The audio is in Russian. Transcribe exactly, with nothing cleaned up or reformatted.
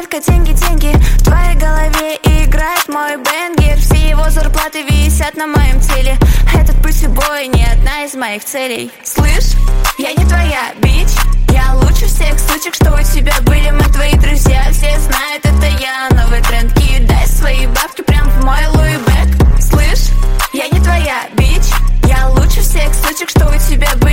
только деньги, деньги. В твоей голове играет мой бенгер. Все его зарплаты висят на моем теле. Этот путебой не одна из моих целей. Слышь, я не твоя бич. Я лучше всех сучек, что у тебя были. Мы твои друзья, все знают, это я. Новый тренд, кидай свои бабки прям в мой луи бэк. Слышь, я не твоя бич. Я лучше всех сучек, что у тебя были.